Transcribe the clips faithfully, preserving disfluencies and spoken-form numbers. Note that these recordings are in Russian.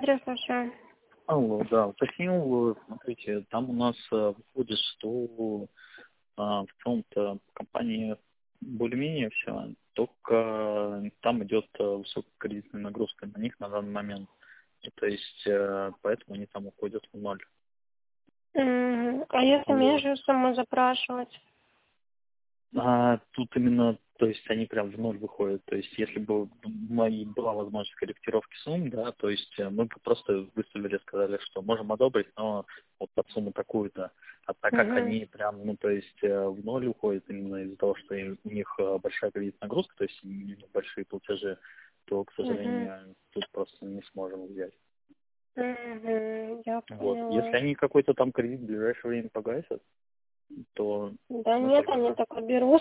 Смотрю, слушаю. Алло, да, уточнил, смотрите, там у нас э, выходит, что а, в целом-то компания более-менее все, только там идет э, высокая кредитная нагрузка на них на данный момент. И, то есть э, поэтому они там уходят в ноль. М, А если Вот. меньшую сумму запрашивать? А тут именно, то есть они прям в ноль выходят. То есть если бы у моей была возможность корректировки сумм, да, то есть э, мы бы просто выставили, сказали, что можем одобрить, но вот под сумму такую-то. А так как Угу. они прям, ну, то есть э, в ноль уходят именно из-за того, что им- у них э, большая кредитная нагрузка, то есть у них большие платежи, то, к Угу. сожалению, тут просто не сможем взять. Угу. Я Вот. Если поняла. они какой-то там кредит в ближайшее время погасят, то Да мы нет, только они за. так берут.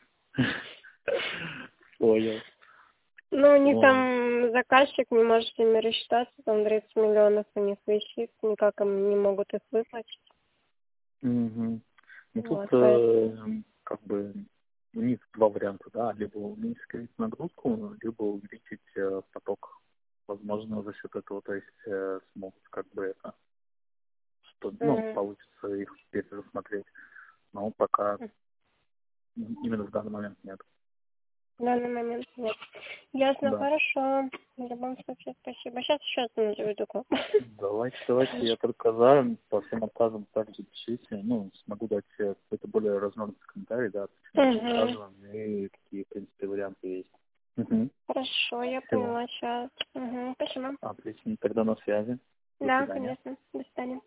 Понял. Ну, у них Ну, там заказчик не может с ними рассчитаться, там тридцать миллионов у них висит, никак им не могут их выплатить. мгм. Ну тут Вот, э, поэтому. как бы у них два варианта, да, либо уменьшить кредитную нагрузку, либо увеличить э, поток. Возможно, за счет этого, то есть э, смогут как бы это, что, ну, М, получится их пересмотреть. Но пока именно в данный момент нет. В данный момент нет. Ясно, Да. хорошо. В любом случае, спасибо. Сейчас еще одну заведу к вам. Давайте, давайте, я только за, по всем отказам также пишите. Ну, смогу дать э, какой-то более развернутый комментарий, да, по всем Угу. отказам и какие, в принципе, варианты есть. Угу. Хорошо, я Все. поняла сейчас. Угу. Спасибо. Отлично. Тогда на связи. До Да, свидания. конечно. До свидания.